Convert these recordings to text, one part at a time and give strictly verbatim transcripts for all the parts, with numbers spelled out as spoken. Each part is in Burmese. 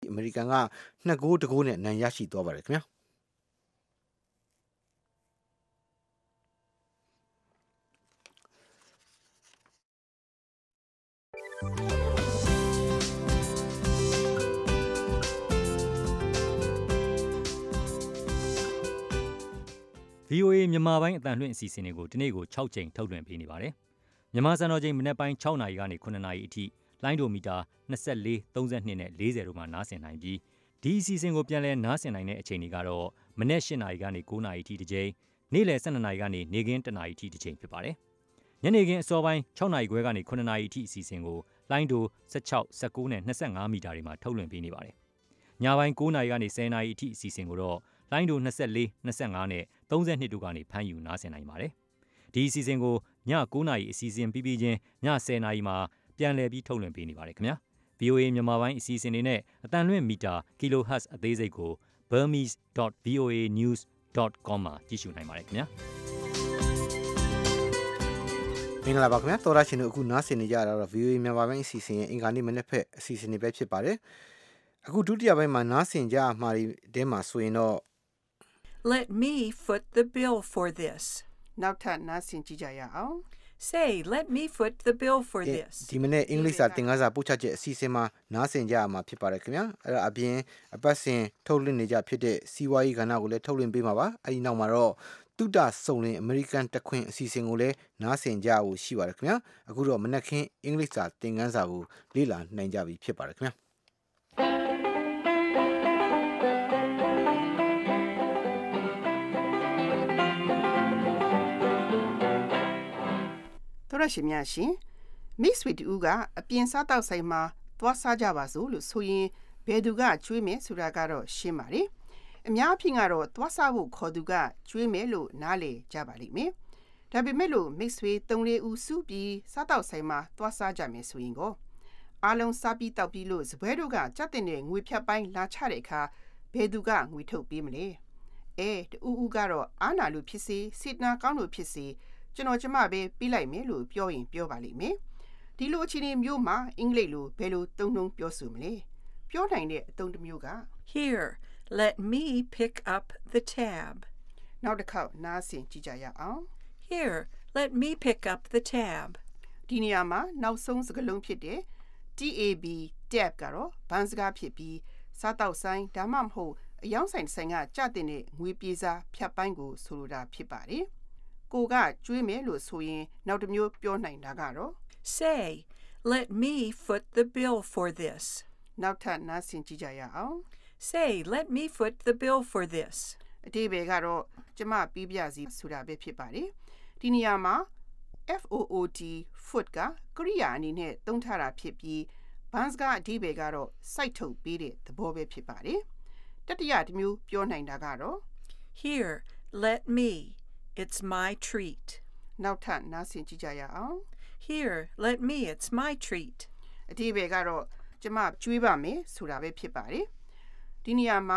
အမေရိကန်ကနှစ်ဂိုးတစ်ဂိုးနဲ့နိုင်ရရှိသွားပါတယ်ခင်ဗျာဗွီအိုအေမြန်မာပိုင်းအသံလွှင့်အစီအစဉ်တွေကိုဒီနေ့ကို၆ကြိမ်ထုတ်လွှင့်ပေးနေပါတယ်။မြန်မာစံတော်ချိန်မနက်ပိုင်း၆နာရီကနေခုနှစ်နာရီအထိလိုင်းဒိုမီတာ၂၄ ၃၂နဲ့၄၀တို့မှာနားဆင်နိုင်ပြီးဒီအစီအစဉ်ကိုပြန်လည်နားဆင်နိုင်တဲ့အချိန်တွေကတော့မနက်၈နာရီကနေ၉နာရီအထိတစ်ကြိမ်နေ့လယ်၁၂နာရီကနေနေ့ခင်း၁နာရီအထိတစ်ကြိမ်ဖြစ်ပါတယ်။ညနေခင်းအစောပိုင်း၆နာရီခွဲကနေခုနှစ်နာရီအထိအစီအစဉ်ကိုလိုင်းဒို၁၆ ၁၉နဲ့၂၅မီတာတွေမှာထုတ်လွှင့်ပေးနေပါတယ်။ညပိုင်း၉နာရီကနေ၁၀နာရီအထိအစီအစဉ်ကိုတော့လိုင်းဒို၂၄ ၂၅နဲ့၃၂တို့ကနေဖမ်းယူနားဆင်နိုင်ပါတယ်။ဒီအစီအစဉ်ကိုည၉နာရီအစီအစဉ်ပြီးပြီးချင်းည၁၀နာရီမှာပြန်လည်ပြီးထုတ်လွှင့်ပေးနေပါတယ်ခင်ဗျာ။ ဗွီအိုအေမြန်မာပိုင်းအစီအစဉ်တွေနဲ့အတန်လွင့်မီတာ kilohertz အသေးစိတ်ကို burmese dot v o a news dot com မှာကြည့်ရှုနိုင်ပါတယ်ခင်ဗျာ။မင်္ဂလာပါခင်ဗျာတော်ရရှင်တို့အခုနားဆင်နေကြတာတော့ ဗွီအိုအေမြန်မာပိုင်းအစီအစဉ်ရဲ့အင်္ဂါနေ့မနေ့ဖက်အစီအစဉ်တွေပဲဖြစ်ပါတယ်။အခုဒုတိယပိုင်းမှာနားဆင်ကြမှာဒီတဲမှာဆိုရင်တော့ Let me foot the bill for this. နောက်ထပ်နားဆင်ကြည့်ကြရအောင် Say, let me foot the bill for this. ဒီမနေ့အင်္ဂလိပ်စာသင်ခန်းစာပို့ချချက်အစီအစဉ်မှာနားဆင်ကြရမှာဖြစ်ပါတယ်ခင်ဗျာအဲ့ဒါအပြင်အပတ်စဉ်ထုတ်လွှင့်နေကြဖြစ်တဲ့စီးပွားရေးကဏ္ဍကိုလည်းထုတ်လွှင့်ပေးမှာပါအဲ့ဒီနောက်မှာတော့တုဒ္ဒစုံလင်အမေရိကန်တခွင်အစီအစဉ်ကိုလည်းနားဆင်ကြဖို့ရှိပါတယ်ခင်ဗျာအခုတော့မနက်ခင်းအင်္ဂလိပ်စာသင်ခန်းစာကိုလေ့လာနိုင်ကြပြီဖြစ်ပါတယ်ခင်ဗျာတော်ရရှိများရှင်မိတ်ဆွေတူကအပြင်စားတောက်ဆိုင်မှာသွားစားကြပါစို့လို့ဆိုရင်ဘယ်သူကကျွေးမယ်ဆိုတာကတော့ရှင်းပါတယ်အများအပြားကတော့သွားစားဖို့ခေါ်သူကကျွေးမယ်လို့နားလည်ကြပါလိမ့်မယ်ဒါပေမဲ့လို့မိတ်ဆွေသုံးလေးဦးစုပြီးစားတောက်ဆိုင်မှာသွားစားကြမယ်ဆိုရင်ကိုအားလုံးစားပြီးတောက်ပြီးလို့စပွဲတို့ကကြက်တင်တဲ့ငွေဖြတ်ပိုင်းလာချတဲ့အခါဘယ်သူကငွေထုတ်ပေးမလဲအဲတူဦးကတော့အားနာလို့ဖြစ်စေစေတနာကောင်းလို့ဖြစ်စေကျွန်တော်ကျမပဲပြီးလိုက်မယ်လို့ပြောရင်ပြောပါလိမ့်မယ်ဒီလိုအခြေအနေမျိုးမှာအင်္ဂလိပ်လိုဘယ်လိုသုံးနှုန်းပြောဆိုမလဲပြောနိုင်တဲ့အသုံးတစ်မျိုးက Here, let me pick up the tab. နောက်တစ်ခေါက်နားဆင်ကြည့်ကြရအောင် Here, let me pick up the tab. ဒီနေရာမှာနောက်ဆုံးစကားလုံးဖြစ်တဲ့ tab tab ကတော့ဘန်းစကားဖြစ်ပြီးစားတောက်ဆိုင်ဒါမှမဟုတ်အယောင်းဆိုင်ဆိုင်ကကြတဲ့ငွေပြေးစားဖြတ်ပိုင်းကိုဆိုလိုတာဖြစ်ပါတယ်ကိုကကျွေးမယ်လို့ဆိုရင်နောက်တစ်မျိုးပြောနိုင်တာကတော့ Say, let me foot the bill for this. နောက်ထပ်နားဆင်ကြည့်ကြရအောင် Say, let me foot the bill for this. အတိပ္ပယ်ကတော့ကျမပြီးပြစီဆိုတာပဲဖြစ်ပါတယ်ဒီနေရာမှာ foot foot ကကရိယာအနေနဲ့သုံးထားတာဖြစ်ပြီးဘန်းစကားအတိပ္ပယ်ကတော့စိုက်ထုတ်ပေးတဲ့သဘောပဲဖြစ်ပါတယ်တတိယတစ်မျိုးပြောနိုင်တာကတော့ Here, let me. It's my treat. နောက်ထပ်နားဆင်ကြည့်ကြရအောင် Here, let me. It's my treat. အတိပ္ပယ်ကတော့ကျမကျွေးပါမယ်ဆိုတာပဲဖြစ်ပါတယ်ဒီနေရာမှာ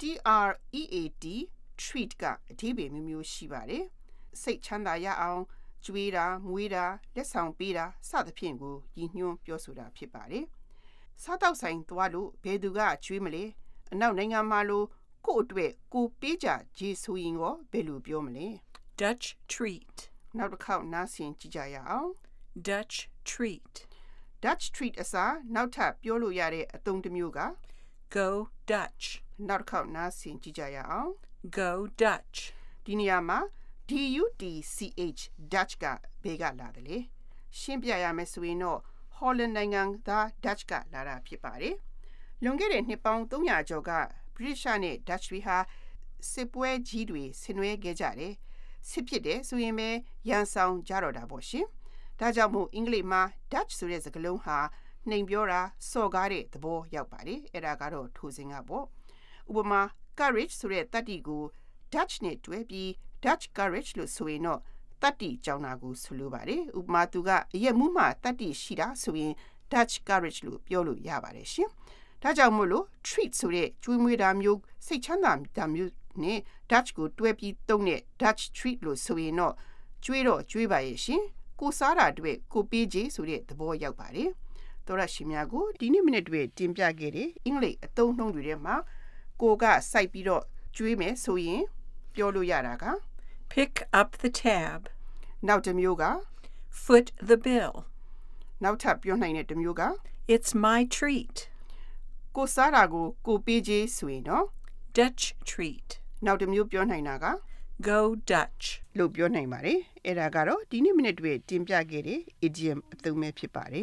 treat treat ကအတိပ္ပယ်မျိုးမျိုးရှိပါတယ်စိတ်ချမ်းသာရအောင်ကျွေးတာမွေးတာလက်ဆောင်ပေးတာစသဖြင့်ကိုရည်ညွှန်းပြောဆိုတာဖြစ်ပါတယ်စားတောက်ဆိုင်သွားလို့ဘယ်သူကကျွေးမလဲအနောက်နိုင်ငံမှာလို့ကို့အတွက်ကိုပေးကြကြီးဆိုရင်ရောဘယ်လိုပြောမလဲ Dutch treat. နောက်တစ်ခေါက်နားဆင်ကြည့်ကြရအောင် Dutch treat. Dutch treat အစားနောက်ထပ်ပြောလို့ရတဲ့အသုံးတစ်မျိုးက Go Dutch. နောက်တစ်ခေါက်နားဆင်ကြည့်ကြရအောင် Go Dutch. ဒီနေရာမှာ D U T C H Dutch ကဘယ်ကလာတယ်လဲရှင်းပြရမယ်ဆိုရင်တော့ Holland နိုင်ငံသား Dutch ကလာတာဖြစ်ပါတယ်လွန်ခဲ့တဲ့နှစ်ပေါင်းသုံးရာကျော်က British နဲ့ Dutch တွေဟာစစ်ပွဲကြီးတွေဆင်နွှဲခဲ့ကြတယ်စစ်ဖြစ်တယ်ဆိုရင်ပဲရန်ဆောင်ကြတော့တာပေါ့ရှင်ဒါကြောင့်မို့အင်္ဂလိပ်မှာ Dutch ဆိုတဲ့စကားလုံးဟာနှိမ်ပြောတာစော်ကားတဲ့သဘောရောက်ပါတယ်အဲ့ဒါကတော့ထိုစဉ်ကပေါ့ဥပမာ courage ဆိုတဲ့တတ္တိကို Dutch နဲ့တွဲပြီး Dutch courage လို့ဆိုရင်တော့တတ္တိကြောင်းတာကိုဆိုလိုပါတယ်ဥပမာသူကအရက်မှုမှတတ္တိရှိတာဆိုရင် Dutch courage လို့ပြောလို့ရပါတယ်ရှင်ဒါကြောင့်မို့လို့ treat ဆိုတဲ့ကျွေးမွေးတာမျိုးစိတ်ချမ်းသာတာမျိုးနဲ့ Dutch ကိုတွဲပြီးသုံးတဲ့ Dutch treat လို့ဆိုရင်တော့ကျွေးတော့ကျွေးပါရဲ့ရှင်ကိုစားတာအတွက်ကိုပေးခြင်းဆိုတဲ့သဘောရောက်ပါတယ်တော်ရရှိများကိုဒီနေ့မိနစ်တွေတင်ပြခဲ့တဲ့အင်္ဂလိပ်အသုံးနှုန်းတွေထဲမှာကိုကစိုက်ပြီးတော့ကျွေးမယ်ဆိုရင်ပြောလို့ရတာက Pick up the tab. နောက်တစ်မျိုးက Foot the bill. နောက်ထပ်ပြောနိုင်တဲ့တစ်မျိုးက It's my treat. ကိုစားတာကိုကိုပေးခြင်းဆိုရင်တော့ Dutch treat. နောက်တစ်မျိုးပြောနိုင်တာက Go Dutch. လို့ပြောနိုင်ပါတယ်အဲ့ဒါကတော့ဒီနေ့မိနစ်တွေတင်ပြခဲ့တဲ့ idiom အသုံးပဲဖြစ်ပါတယ်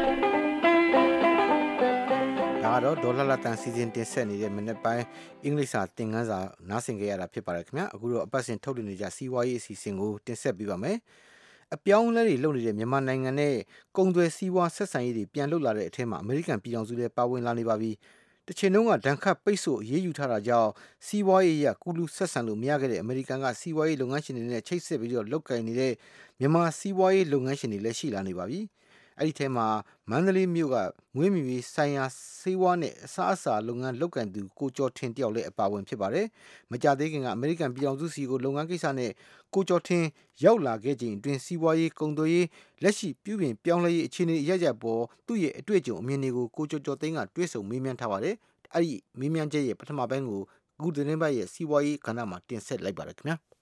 ဒါကတော့ဒေါ်လာလာတန်စီစဉ်တင်ဆက်နေတဲ့မိနစ်ပိုင်းအင်္ဂလိပ်စာသင်ခန်းစာနားဆင်ကြရတာဖြစ်ပါတယ်ခင်ဗျာအခုတော့အပတ်စဉ်ထုတ်လွှင့်နေကြစီးပွားရေးအစီအစဉ်ကိုတင်ဆက်ပေးပါမယ်အပြောင်းအလဲတွေလုပ်နေတဲ့မြန်မာနိုင်ငံနဲ့ကုန်သွယ်စီးပွားဆက်ဆံရေးတွေပြန်လုပ်လာတဲ့အထက်မှာအမေရိကန်ပြည်ထောင်စုလည်းပါဝင်လာနေပါပြီတချိန်လုံးကဒဏ်ခတ်ပိတ်ဆို့ရေးယူထားတာကြောင့်စီးပွားရေးရကူလူဆက်ဆံလို့မရခဲ့တဲ့အမေရိကန်ကစီးပွားရေးလုပ်ငန်းရှင်တွေနဲ့ချိတ်ဆက်ပြီးတော့လုပ်ကိုင်နေတဲ့မြန်မာစီးပွားရေးလုပ်ငန်းရှင်တွေလည်းရှိလာနေပါပြီအဲ့ဒီထဲမှာမန္တလေးမြို့ကမွေးမြူရေးဆိုင်ရာစေဝါနဲ့အစားအစာလုပ်ငန်းလုပ်ကိုင်သူကိုကျော်ထင်တယောက်လည်းအပါဝင်ဖြစ်ပါတယ်။မကြသေးခင်ကအမေရိကန်ပြည်ထောင်စုစီကိုလုပ်ငန်းကိစ္စနဲ့ကိုကျော်ထင်ရောက်လာခဲ့ချိန်အတွင်းစီးပွားရေးကုန်သွယ်ရေးလက်ရှိပြုပြင်ပြောင်းလဲရေးအခြေအနေအရကြပေါ်သူ့ရဲ့အတွေ့အကြုံအမြင်တွေကိုကိုကျော်ကျော်သိန်းကတွဲဆုံမေးမြန်းထားပါတယ်။အဲ့ဒီမေးမြန်းချက်ရဲ့ပထမပိုင်းကိုအခုသတင်းပတ်ရဲ့စီးပွားရေးကဏ္ဍမှာတင်ဆက်လိုက်ပါရခင်ဗျာ။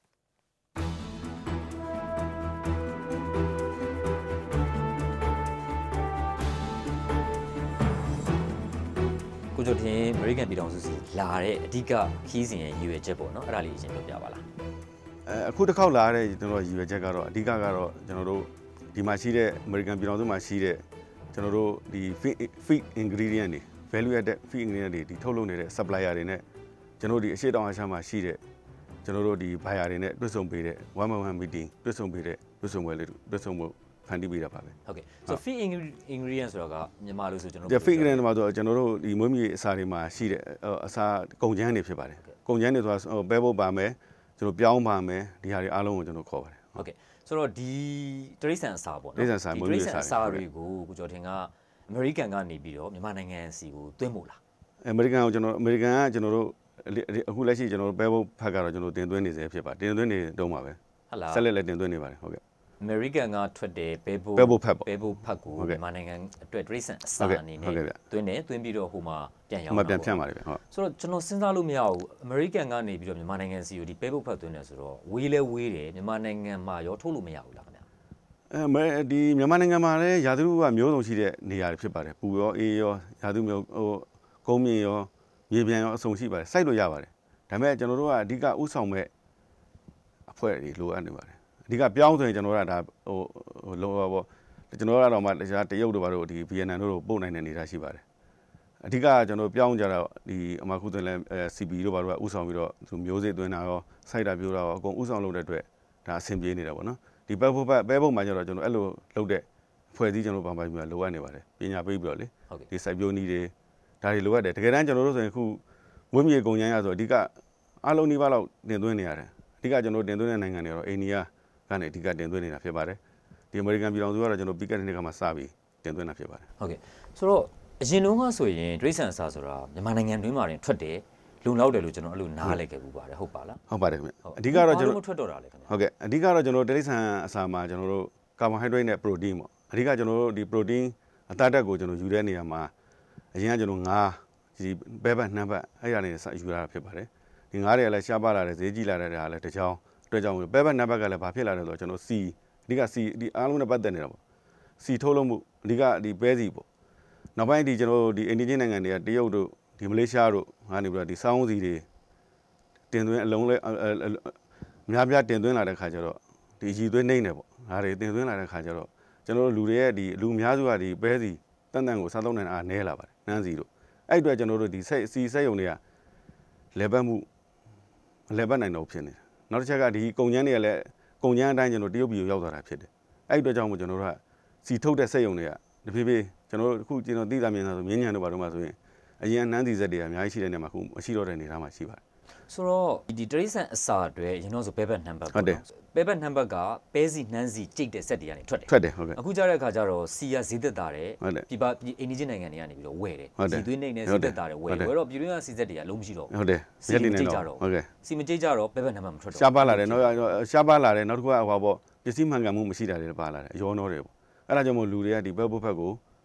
ကိုကျော်ထင်အမေရိကန်ပြည်ထောင်စုစီလာတဲ့အဓိကခီးစဉ်ရဲ့ရည်ရွယ်ချက်ပေါ့နော်အဲ့ဒါလေးအရင်ပြောပြပါလားအဲအခုတစ်ခေါက်လာတဲ့ကျွန်တော်ရည်ရွယ်ချက်ကတော့အဓိကကတော့ကျွန်တော်တို့ဒီမှာရှိတဲ့အမေရိကန်ပြည်ထောင်စုမှာရှိတဲ့ကျွန်တော်တို့ဒီ feed ingredient တွေ value added feed ingredient တွေဒီထုတ်လုပ်နေတဲ့ supplier တွေနဲ့ကျွန်တော်တို့ဒီအရှိတောင်အာရှမှာရှိတဲ့ကျွန်တော်တို့ဒီ buyer တွေနဲ့တွေ့ဆုံပေးတဲ့ one by one meeting တွေ့ဆုံပေးတဲ့တွေ့ဆုံပွဲလေးတွေ့ဆုံမှုဖန်တီးပေးတာပါပဲဟုတ်ကဲ့ so feed ingredient ဆိုတာကမြန်မာလို့ဆိုကျွန်တော်တို့ feed ingredient မှာဆိုကျွန်တော်တို့ဒီမွေးမြူရေးအစာတွေမှာရှိတဲ့အစာကုန်ကျန်းတွေဖြစ်ပါတယ်ကုန်ကျန်းတွေဆိုတာပဲဖို့ပါမယ်ကျွန်တော်ပြောင်းပါမယ်ဒီဟာတွေအားလုံးကိုကျွန်တော်ခေါ်ပါတယ်ဟုတ်ကဲ့ဆိုတော့ဒီတရိษံအစာပေါ့နော်တရိษံအစာမွေးမြူရေးအစာတွေကိုကိုကျော်ထင်ကအမေရိကန်ကနေပြီးတော့မြန်မာနိုင်ငံစီကိုသွင်းဖို့လားအမေရိကန်ကိုကျွန်တော်အမေရိကန်ကကျွန်တော်တို့အခုလက်ရှိကျွန်တော်တို့ပဲဖို့ဖက်ကတော့ကျွန်တော်တင်သွင်းနေစေဖြစ်ပါတင်သွင်းနေတုံးပါပဲဟုတ်လားဆက်လက်လက်တင်သွင်းနေပါတယ်ဟုတ်ကဲ့အမေရိကန်ကထွက်တယ်ပဲဖို့ပဲဖို့ဖက်ပေါ့ပဲဖို့ဖက်ကိုမြန်မာနိုင်ငံအတွက်တရိษံအစာအနေနဲ့သွင်းတယ်သွင်းပြီးတော့ဟိုမှာပြန်ရောက်ဟိုမှာပြန်ဖြန့်ပါတယ်ဗျဟုတ်ဆိုတော့ကျွန်တော်စဉ်းစားလို့မရဘူးအမေရိကန်ကနေပြီးတော့မြန်မာနိုင်ငံစီကိုဒီပဲဖို့ဖက်သွင်းတယ်ဆိုတော့ဝေးလဲဝေးတယ်မြန်မာနိုင်ငံမှာရောထုတ်လို့မရဘူးလားခင်ဗျာအဲဒီမြန်မာနိုင်ငံမှာလည်းရာသီဥတုကမျိုးစုံရှိတဲ့နေရာတွေဖြစ်ပါတယ်ပူရောအေးရောရာသီဥမျိုးဟိုကုန်းမြင့်ရောမြေပြန်ရောအဆုံရှိပါတယ်စိုက်လို့ရပါတယ်ဒါပေမဲ့ကျွန်တော်တို့ကအဓိကဥဆောင်မဲ့အဖွဲ့တွေလိုအပ်နေပါတယ်အဓိကပြောင်းဆိုရင်ကျွန်တော်တို့ကဒါဟိုလောပေါ့ကျွန်တော်ကတော့မှတခြားတရုတ်တို့ဘာလို့ဒီဗီယက်နမ်တို့ပို့နိုင်တဲ့နေရာရှိပါတယ်အဓိကကျွန်တော်ပြောင်းကြတော့ဒီအမခုသွင်းလဲ စီ ပီ တို့ဘာလို့ကဥဆောင်ပြီးတော့သူမျိုးစေ့သွင်းတာရောစိုက်တာပြိုးတာရောအကုန်ဥဆောင်လုပ်တဲ့အတွက်ဒါအဆင်ပြေနေတာပေါ့နော်ဒီပဲဖို့ပဲဖို့မှာကျတော့ကျွန်တော်အဲ့လိုလုပ်တဲ့ဖွဲ့စည်းကျွန်တော်ဗမာပြည်မှာလိုအပ်နေပါတယ်ပညာပေးပြီးတော့လေဒီစိုက်ပျိုးနည်းတွေဒါတွေလိုအပ်တယ်တကယ်တမ်းကျွန်တော်တို့ဆိုရင်ခုဝင်းမြေကုန်ကျန်းရဆိုအဓိကအလုံးနီးပါးလောက်တင်သွင်းနေရတယ်အဓိကကျွန်တော်တင်သွင်းတဲ့နိုင်ငံတွေတော့အိန္ဒိယကနေအဓိကတင်သွင်းနေတာဖြစ်ပါတယ်ဒီအမေရိကန်ပြည်ထောင်စုကတော့ကျွန်တော်ပြီးခဲ့တဲ့နှစ်ကမှစပြီးတင်သွင်းတာဖြစ်ပါတယ်ဟုတ်ကဲ့ဆိုတော့အရင်တုန်းကဆိုရင်ဒရိษံအစာဆိုတာမြန်မာနိုင်ငံတွင်းမှာတင်ထွက်တယ်လုံလောက်တယ်လို့ကျွန်တော်အဲ့လိုနားလဲခဲ့ပူပါတယ်ဟုတ်ပါလားဟုတ်ပါတယ်ခင်ဗျအဓိကတော့ကျွန်တော်မထွက်တော့တာလေခင်ဗျဟုတ်ကဲ့အဓိကတော့ကျွန်တော်ဒရိษံအစာမှာကျွန်တော်တို့ကာဗွန်ဟိုက်ဒရိတ်နဲ့ပရိုတင်းပေါ့အဓိကကျွန်တော်တို့ဒီပရိုတင်းအသားဓာတ်ကိုကျွန်တော်ယူတဲ့နေရာမှာအရင်ကကျွန်တော်ငါးဒီဘဲဘက်နှမ်းဘက်အဲ့ရနေယူရတာဖြစ်ပါတယ်ဒီငါးတွေကလည်းရှားပါလာတယ်ဈေးကြီးလာတဲ့ဟာလည်းတကြောင်အတွက်ကြောင့်ပဲဘက်နံပါတ်ကလည်းဘာဖြစ်လာလဲဆိုတော့ကျွန်တော်စီအဓိကစီဒီအားလုံးနဲ့ပတ်သက်နေတာပေါ့စီထုတ်လို့မှုအဓိကဒီပဲစီပေါ့နောက်ပိုင်းဒီကျွန်တော်ဒီအိန္ဒိယနိုင်ငံတွေကတရုတ်တို့ဒီမလေးရှားတို့ဟာနေပြီးတော့ဒီစောင်းစီတွေတင်သွင်းအလုံးလဲများများတင်သွင်းလာတဲ့ခါကျတော့ဒီရည်သွေးနှိမ့်နေပေါ့ဒါတွေတင်သွင်းလာတဲ့ခါကျတော့ကျွန်တော်တို့လူတွေရဲ့ဒီလူအများစုကဒီပဲစီတန်တန်ကိုစားသုံးနိုင်အားနည်းလာပါတယ်နန်းစီတို့အဲ့အတွက်ကျွန်တော်တို့ဒီစိတ်စီစိတ်ယုံတွေကလေပတ်မှုမလေပတ်နိုင်တော့ဖြစ်နေတယ်နောက်တစ်ချက်ကဒီကုန်ကျန်းတွေကလည်းကုန်ကျန်းအတိုင်းကျွန်တော်တရုတ်ပြည်ကိုရောက်သွားတာဖြစ်တယ်အဲ့အတွက်ကြောင့်မို့ကျွန်တော်တို့ကစီထုတ်တဲ့စက်ယုံတွေကတဖြည်းဖြည်းကျွန်တော်တို့အခုကျွန်တော်သိတာမြင်တာဆိုမြင်းညံတို့ဘာတို့မှဆိုရင်အရင်နန်းစီစက်တွေကအများကြီးရှိတဲ့နေရာမှာအခုမရှိတော့တဲ့နေရာမှာရှိပါတယ်ဆိုတော့ဒီတရိษံအစာတွေရင်တော့ဆိုပဲဘက်နံပါတ်ဟုတ်တယ်ပဲဘက်နံပါတ်ကပဲစီနှန်းစီကြိတ်တဲ့စက်တွေကနေထွက်တယ်ထွက်တယ်ဟုတ်ကဲ့အခုကြားတဲ့အခါကျတော့စီရဈေးသက်တာတယ်ပြပအိန္ဒိယနိုင်ငံတွေကနေပြီးတော့ဝယ်တယ်စီသွင်းနေနဲ့ဈေးသက်တာတယ်ဝယ်ဝယ်တော့ပြည်တွင်းကစီစက်တွေကအလုံးမရှိတော့ဟုတ်တယ်စီမကြိတ်ကြတော့ဟုတ်ကဲ့စီမကြိတ်ကြတော့ပဲဘက်နံပါတ်မထွက်တော့ရှားပါလာတယ်နောက်ရှားပါလာတယ်နောက်တစ်ခုကဟောပေါ့ပစ္စည်းမှန်ကန်မှုမရှိတာတွေပါလာတယ်အရောနှောတယ်ပေါ့အဲ့ဒါကြောင့်မို့လူတွေကဒီပဲဘုတ်ဖက်ကို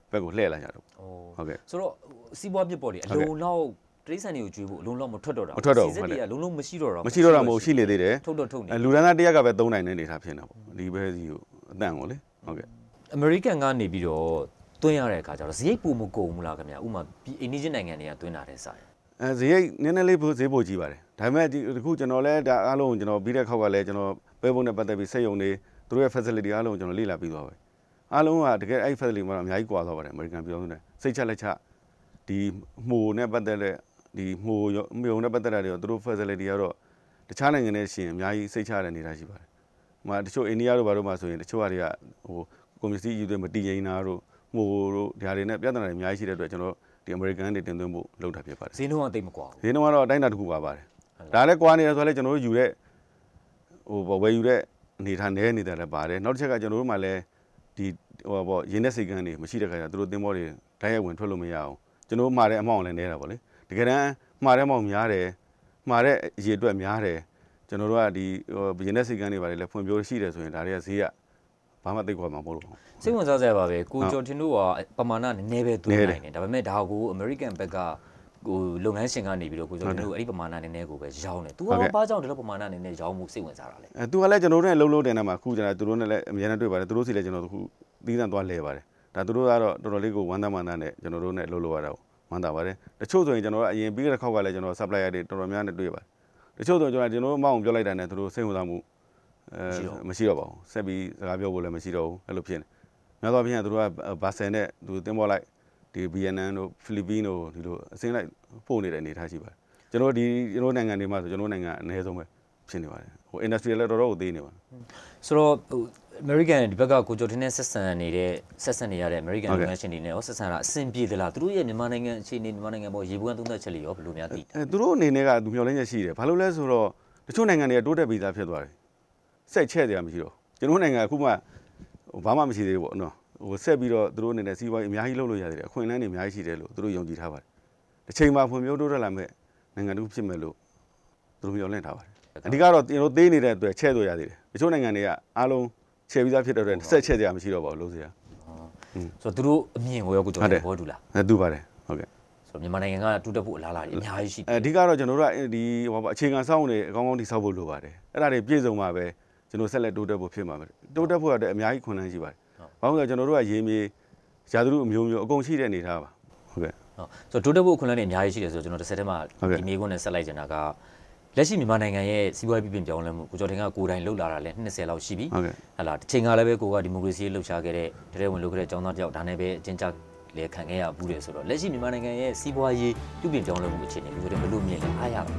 ဘက်ကိုလှည့်လာကြတော့ဟုတ်ကဲ့ဆိုတော့စီးပွားဖြစ်ပေါ်တယ်အလုံးလောက်တိရစ္ဆာန်တွေကိုကျွေးဖို့အလုံးလောက်မထွက်တော့တာစီစစ်တွေကလုံးလုံးမရှိတော့တာမရှိတော့တာမဟုတ်ရှိနေသေးတယ်ထုတ်တော့ထုတ်နေလူတန်းသားတရက်ကပဲသုံးနိုင်တဲ့အနေထားဖြစ်နေတာပေါ့ဒီပဲစီကိုအတန့်ကိုလေဟုတ်ကဲ့အမေရိကန်ကနေပြီးတော့တွင်းရတဲ့အခါကျတော့ဈေးပုံမကုန်ဘူးလားခင်ဗျာဥမာအိန္ဒိယနိုင်ငံတွေကတွင်းလာတဲ့ဆိုင်အဲဈေးရိတ်နည်းနည်းလေးဈေးပိုကြီးပါတယ်ဒါပေမဲ့ဒီခုကျွန်တော်လည်းဒါအားလုံးကျွန်တော်ပြီးတဲ့ခေါက်ကလည်းကျွန်တော်ပဲပုံနဲ့ပတ်သက်ပြီးစက်ရုံတွေသူတို့ရဲ့ facility အားလုံးကျွန်တော်လေ့လာပြီးသွားပဲအားလုံးကတကယ်အဲ့ facility မှာအများကြီးကွာသွားပါတယ်အမေရိကန်ပြည်တော်စုနဲ့စိတ်ချလက်ချဒီမှိုနဲ့ပတ်သက်တဲ့ဒီမှိုမြုံနဲ့ပတ်သက်တာတွေတော့သူတို့ facility ကတော့တခြားနိုင်ငံတွေရှင်အများကြီးစိတ်ချတဲ့အနေထားရှိပါတယ်။ဟိုတချို့အိန္ဒိယတို့ဘာတို့မှဆိုရင်တချို့ဟာတွေကဟိုကွန်မြူနတီယူတွေမတည်ငြိမ်တာတို့မှိုတို့ဒါတွေနဲ့ပြဿနာတွေအများကြီးရှိတဲ့အတွက်ကျွန်တော်ဒီအမေရိကန်တွေတင်သွင်းဖို့လုပ်တာဖြစ်ပါတယ်။ဈေးနှုန်းကတိတ်မကွာဘူး။ဈေးနှုန်းကတော့အတိုင်းအတာတစ်ခုပါပါတယ်။ဒါလည်းကွာနေတယ်ဆိုတော့ကျွန်တော်တို့ယူတဲ့ဟိုဝယ်ယူတဲ့အနေထားနည်းနေတယ်လည်းပါတယ်။နောက်တစ်ချက်ကကျွန်တော်တို့မှလည်းဒီဟိုပေါ့ရင်းတဲ့စိတ်ကန်းတွေမရှိတဲ့ခါကျသူတို့တင်မောတွေတိုက်ရိုက်ဝင်ထွက်လို့မရအောင်ကျွန်တော်မှားတဲ့အမောင်းလည်းနေတာပေါ့လေ။တကယ်တမ်းမှားတဲ့မောင်းများတယ်မှားတဲ့အရေအတွက်များတယ်ကျွန်တော်တို့ကဒီဟိုရင်းတဲ့စိတ်ကန်းတွေပါတယ်လည်းဖွံ့ဖြိုးရှိတယ်ဆိုရင်ဒါတွေကဈေးကဘာမှသိခွာမှာမဟုတ်လို့စိတ်ဝင်စားစရာပါပဲကိုကျော်တင်တို့ကပမာဏနည်းနည်းပဲသွင်းနိုင်တယ်ဒါပေမဲ့ဒါကိုအမေရိကန်ဘက်ကဟိုလုပ်ငန်းရှင်ကနေပြီးတော့ကိုကျော်တင်တို့အဲ့ဒီပမာဏနည်းနည်းကိုပဲရောင်းတယ်။ तू ကဘာကြောင့်ဒီလိုပမာဏနည်းနည်းရောင်းမှုစိတ်ဝင်စားတာလဲ။အဲ तू ကလည်းကျွန်တော်တို့နဲ့လုံးလုံးတင်နေမှာခုကျွန်တော်တို့နဲ့လည်းအများနဲ့တွေ့ပါတယ်။သူတို့စီလည်းကျွန်တော်တို့ခုသီးသန့်သွားလဲပါတယ်။ဒါသူတို့ကတော့တော်တော်လေးကိုဝမ်းသာမှန်သာနဲ့ကျွန်တော်တို့နဲ့လုံးလုံးရတာဝမ်းသာပါတယ်။တချို့ဆိုရင်ကျွန်တော်ကအရင်ပြီးတဲ့ခေါက်ကလည်းကျွန်တော် supplier တွေတော်တော်များများနဲ့တွေ့ပါတယ်။တချို့ဆိုကျွန်တော်ကျွန်တော်မောင်းပြောလိုက်တာနဲ့သူတို့စိတ်ဝင်စားမှုအဲမရှိတော့ပါဘူး။ဆက်ပြီးစကားပြောဖို့လည်းမရှိတော့ဘူးအဲ့လိုဖြစ်နေ။များသောအားဖြင့်သူတို့ကဘာဆယ်နဲ့သူတင်ပေါ်လိုက်ဒီ ဗီယက်နမ်တို့ဖိလစ်ပင်းတို့ဒီလိုအစင်းလိုက်ပို့နေတဲ့အနေထားရှိပါတယ်ကျွန်တော်ဒီကျွန်တော်နိုင်ငံတွေမှာဆိုကျွန်တော်နိုင်ငံအနည်းဆုံးပဲဖြစ်နေပါတယ်ဟို industry လည်းတော်တော်ကိုသေးနေပါတယ်ဆိုတော့ဟို American ဒီဘက်ကကိုကျော်တင်နဲ့ဆက်ဆံနေတဲ့ဆက်ဆံနေရတဲ့ American လုပ်ငန်းရှင်တွေနဲ့ရောဆက်ဆံတာအဆင်ပြေသလားသူတို့ရဲ့မြန်မာနိုင်ငံအခြေအနေမြန်မာနိုင်ငံပေါ်ရေဘူးကသုံးသက်ချက်လေးရောဘယ်လိုများသိအဲသူတို့အနေနဲ့ကသူမျှော်လင့်ချက်ရှိတယ်ဘာလို့လဲဆိုတော့တချို့နိုင်ငံတွေကတိုးတက်ပြီးသားဖြစ်သွားတယ်စိတ်ချဲ့တယ်မရှိတော့ကျွန်တော်နိုင်ငံအခုမှဘာမှမရှိသေးဘူးပေါ့နော်ဟိုဆက်ပြီးတော့သူတို့အနေနဲ့စီးပွားရေးအများကြီးလုပ်လို့ရတယ်အခွင့်အလမ်းတွေအများကြီးရှိတယ်လို့သူတို့ယုံကြည်ထားပါတယ်တစ်ချိန်မှာဖွံ့ဖြိုးတိုးတက်လာမဲ့နိုင်ငံတစ်ခုဖြစ်မယ်လို့သူတို့မျှော်လင့်ထားပါတယ်အဓိကတော့ကျွန်တော်သေးနေတဲ့အတွက်ချဲ့လို့ရသေးတယ်တချို့နိုင်ငံတွေကအားလုံးချဲ့ပြီးသားဖြစ်တဲ့အတွက်ဆက်ချဲ့ကြရမရှိတော့ပါဘူးလို့ဆိုရဆိုတော့သူတို့အမြင်ကိုရောကိုကျော်တယ်ဘောတူလားအဲတူပါတယ်ဟုတ်ကဲ့ဆိုတော့မြန်မာနိုင်ငံကတူတက်ဖို့အလားအလာကြီးအများကြီးရှိတယ်အဓိကတော့ကျွန်တော်တို့ကဒီဟိုအခြေခံစောင့်နေအကောင်းကောင်းတိစောက်ဖို့လိုပါတယ်အဲ့ဒါတွေပြည့်စုံမှာပဲကျွန်တော်ဆက်လက်တိုးတက်ဖို့ဖြစ်မှာပဲတိုးတက်ဖို့ကတော့အများကြီးခွင့်လန်းရှိပါတယ်ဘာလို့လဲကျွန်တော်တို့ကရေမြေရာသီဥတုအမျိုးမျိုးအကုန်ရှိတဲ့အနေထားပါဟုတ်ကဲ့ဆိုတော့တိုးတက်ဖို့ခွင့်လန်းနေအများကြီးရှိတယ်ဆိုတော့ကျွန်တော်တစ်ဆက်တည်းမှာဒီမေးခွန်းနဲ့ဆက်လိုက်ချင်တာကလက်ရှိမြန်မာနိုင်ငံရဲ့စီးပွားရေးပြည်ပြင်ပြောင်းလဲမှုကိုကျော်တင်ကကိုယ်တိုင်လှုပ်လာတာလဲနှစ်ဆယ်လောက်ရှိပြီဟုတ်ကဲ့ဟလာတစ်ချိန်ကလည်းပဲကိုကဒီမိုကရေစီလှုပ်ရှားခဲ့တဲ့တရဲဝင်လုပ်ခဲ့တဲ့ကျောင်းသားတယောက်ဒါနဲ့ပဲအကျဉ်းချလဲခံခဲ့ရဘူးတယ်ဆိုတော့လက်ရှိမြန်မာနိုင်ငံရဲ့စီးပွားရေးပြည်ပြင်ပြောင်းလဲမှုအခြေအနေကိုကျော်တင်ဘယ်လိုမြင်လဲအားရပါ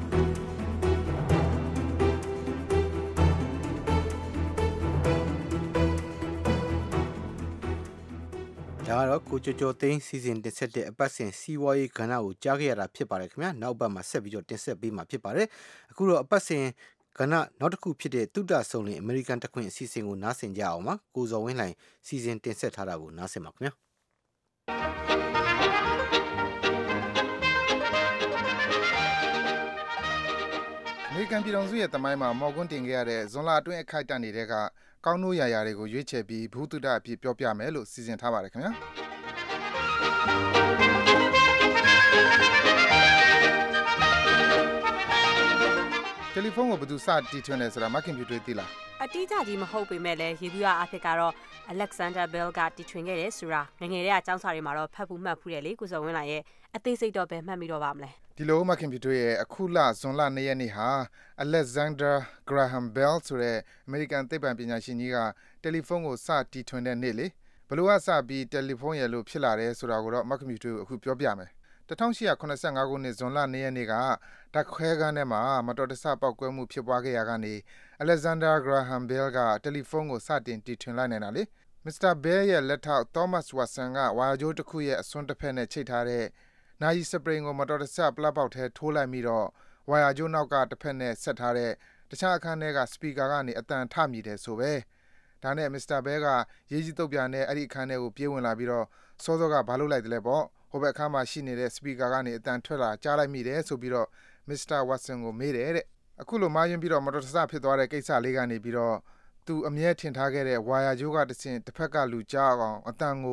ဒါကတော့ကိုကျော်ကျော်သိန်းစီစဉ်တင်ဆက်တဲ့အပတ်စဉ်စီးပွားရေးကဏ္ဍကိုကြားခဲ့ရတာဖြစ်ပါတယ်ခင်ဗျာနောက်ပတ်မှာဆက်ပြီးတော့တင်ဆက်ပေးမှာဖြစ်ပါတယ်အခုတော့အပတ်စဉ်ကဏ္ဍနောက်တစ်ခုဖြစ်တဲ့တုဒ္ဒဆုံလင်အမေရိကန်တခွင်အစီအစဉ်ကိုနားဆင်ကြအောင်ပါကိုဇော်ဝင်းလှိုင်စီစဉ်တင်ဆက်ထားတာကိုနားဆင်ပါခင်ဗျာအမေရိကန်ပြည်ထောင်စုရဲ့တမိုင်းမှာမော်ကွန်းတင်ခဲ့ရတဲ့ဇွန်လအတွင်းအခိုက်အတန့်တွေကကောင်းနိုးရာရာတွေကိုရွေးချယ်ပြီးဘူးတုဒ္ဒအဖြစ်ပြောပြမယ်လို့စီစဉ်ထားပါတယ်ခင်ဗျာတယ်လီဖုန်းကိုဘယ်သူစတီထွင်လဲဆိုတာမခင်ပြတွေ့သိလားအတိအကျကြီးမဟုတ်ပေမဲ့လည်းရေဘူးရအဖြစ်ကတော့ Alexander Bell ကတီထွင်ခဲ့တယ်ဆိုတာငငယ်တဲ့အကြောင်းစာတွေမှာတော့ဖတ်ဖို့မှတ်ဖူးတယ်လေကိုစောဝင်းလာရဲ့အသေးစိတ်တော့ပဲမှတ်မိတော့ပါမလဲဒီလိုမခင်ပြတွေ့ရဲ့အခုလဇွန်လ၂ရက်နေ့ဟာ Alexander Graham Bell ဆိုတဲ့အမေရိကန်သိပ္ပံပညာရှင်ကြီးကတယ်လီဖုန်းကိုစတီထွင်တဲ့နေ့လေဘလို့ကစပြီးတယ်လီဖုန်းရဲ့လို့ဖြစ်လာတယ်ဆိုတာကိုတော့မခင်ပြတွေ့အခုပြောပြမယ်၁၈၇၅ခုနှစ်ဇွန်လ၂ရက်နေ့ကဓာတ်ခွဲခန်းထဲမှာမတော်တဆပေါက်ကွဲမှုဖြစ်ပွားခဲ့ရာကနေ Alexander Graham Bell ကတယ်လီဖုန်းကိုစတင်တီထွင်လိုက်နိုင်တာလေမစ္စတာ Bell ရဲ့လက်ထောက် Thomas Watson ကဝါယာကြိုးတစ်ခုရဲ့အစွန်းတစ်ဖက်နဲ့ချိတ်ထားတဲ့နာရီစပရင်ကိုမတော်တဆပလပ်ပေါက်ထဲထိုးလိုက်ပြီးတော့ဝါယာကြိုးနောက်ကတစ်ဖက်နဲ့ဆက်ထားတဲ့တခြားအခန်းထဲကစပီကာကနေအတန်ထမြည်တယ်ဆိုပဲဒါနဲ့မစ္စတာ Bell ကရေးကြီးတုတ်ပြန်နဲ့အဲ့ဒီအခန်းထဲကိုပြေးဝင်လာပြီးတော့စောစောကဘာလုပ်လိုက်တယ်လဲပေါ့ဟိုဘက်အခန်းမှာရှိနေတဲ့စပီကာကနေအတန်ထွက်လာကြားလိုက်မိတယ်ဆိုပြီးတော့မစ္စတာ Watson ကိုမေးတယ်တဲ့အခုလိုမှားယွင်းပြီးတော့မတော်တဆဖြစ်သွားတဲ့ကိစ္စလေးကနေပြီးတော့သူအမြဲထင်ထားခဲ့တဲ့ဝါယာကြိုးကတဆင့်တစ်ဖက်ကလူကြားအောင်အတန်ကို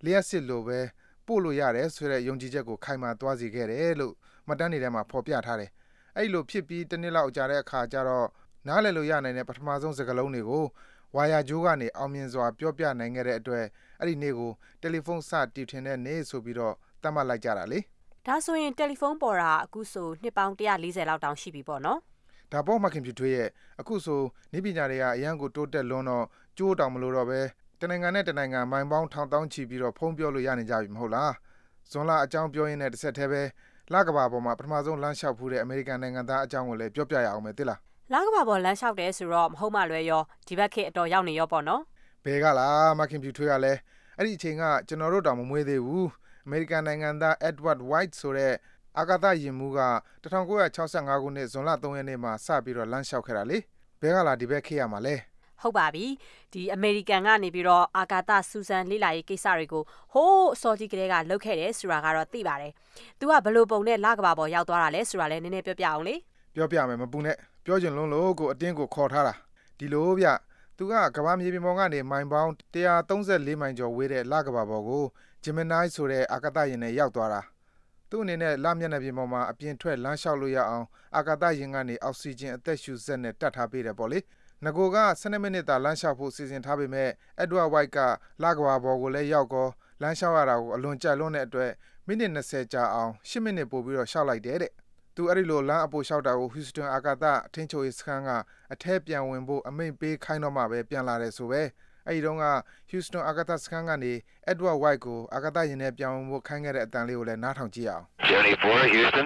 လျှက်စစ်လိုပဲပို့လို့ရတယ်ဆိုတဲ့ယုံကြည်ချက်ကိုခိုင်မာသွားစေခဲ့တယ်လို့မှတ်တမ်းတွေထဲမှာဖော်ပြထားတယ်အဲ့လိုဖြစ်ပြီးတစ်နှစ်လောက်ကြာတဲ့အခါကျတော့နားလည်လို့ရနိုင်တဲ့ပထမဆုံးစကားလုံးတွေကိုဝါယာဂျိုးကနေအောင်မြင်စွာပြောပြနိုင်ခဲ့တဲ့အတွက်အဲ့ဒီနေ့ကိုတယ်လီဖုန်းစတီထွင်တဲ့နေ့ဆိုပြီးတော့သတ်မှတ်လိုက်ကြတာလေဒါဆိုရင်တယ်လီဖုန်းပေါ်တာအခုဆိုနှစ်ပေါင်းone fortyလောက်တောင်ရှိပြီပေါ့နော်ဒါပေါ့မခင်ဖြူထွေးရဲ့အခုဆိုနေပညာတွေကအရန်ကိုတိုးတက်လွန်းတော့ကြိုးတောင်မလို့တော့ပဲတနိုင်ငံနဲ့တနိုင်ငံမိုင်ပေါင်းထောင်တောင်းချီပြီးတော့ဖုန်းပြောလို့ရနေကြပြီမဟုတ်လားဇွန်လအကြောင်းပြောရင်းနဲ့တစ်ဆက်တည်းပဲလကဘာပေါ်မှာပထမဆုံးလမ်းလျှောက်ဖူးတဲ့အမေရိကန်နိုင်ငံသားအကြောင်းကိုလည်းပြောပြရအောင်မယ်သိလားလကဘာပေါ်လမ်းလျှောက်တယ်ဆိုတော့မဟုတ်မှလွယ်ရောဒီဘက်ခေတ်အတော်ရောက်နေရောပေါ့နော်ဘယ်ကလားမခင်ဖြူထွေးကလည်းအဲ့ဒီအချိန်ကကျွန်တော်တို့တောင်မမွေးသေးဘူးအမေရိကန်နိုင်ငံသား Edward White ဆိုတဲ့အာကာသယာဉ်မှူးကnineteen sixty-fiveခုနှစ်ဇွန်လthreeရက်နေ့မှာစပြီးတော့လမ်းလျှောက်ခဲ့တာလေဘယ်ကလားဒီဘက်ခေတ်ရမှာလဲဟုတ်ပါပြီဒီအမေရိကန်ကနေပြီးတော့အာကာသစူးစမ်းလေ့လာရေးကိစ္စတွေကိုဟိုးအစောကြီးကလေးကလုပ်ခဲ့တယ်ဆိုတာကတော့သိပါတယ်။ तू ကဘလို့ပုံနဲ့လကဘာပေါ်ရောက်သွားတာလဲဆိုတာလည်းနည်းနည်းပြောပြအောင်လေ။ပြောပြမယ်မပူနဲ့ပြောချင်လွန်းလို့ကိုအတင်းကိုခေါ်ထားတာဒီလိုဗျ။ तू ကကဘာမြေပြင်ပေါ်ကနေမိုင်ပေါင်းone thirty-fourမိုင်ကျော်ဝေးတဲ့လကဘာပေါ်ကို Gemini ဆိုတဲ့အာကာသယာဉ်နဲ့ရောက်သွားတာ။သူ့အနေနဲ့လမျက်နှာပြင်ပေါ်မှာအပြင်ထွက်လမ်းလျှောက်လို့ရအောင်အာကာသယာဉ်ကနေအောက်ဆီဂျင်အသက်ရှူစက်နဲ့တတ်ထားပေးတယ်ပေါ့လေ။ငကိုကtwelveမိနစ်သာလမ်းလျှောက်ဖို့စီစဉ်ထားပေမဲ့ Edward White ကလကဘာပေါ်ကိုလည်းရောက်ကောလမ်းလျှောက်ရတာကိုအလွန်ကြိုက်လွန်းတဲ့အတွက်မိနစ်twentyကြာအောင်eightမိနစ်ပို့ပြီးတော့လျှောက်လိုက်တယ်တဲ့။သူအဲ့ဒီလိုလမ်းအပိုလျှောက်တာကို Houston အာကာသအထင်းချိုရေးစခန်းကအထက်ပြန်ဝင်ဖို့အမိန့်ပေးခိုင်းတော့မှပဲပြန်လာတယ်ဆိုပဲ။အဲ့ဒီတော့က Houston အာကာသစခန်းကနေ Edward White ကိုအာကာသယာဉ်နဲ့ပြန်ဝင်ဖို့ခိုင်းခဲ့တဲ့အတန်လေးကိုလည်းနားထောင်ကြည့်အောင်။ Journey four Houston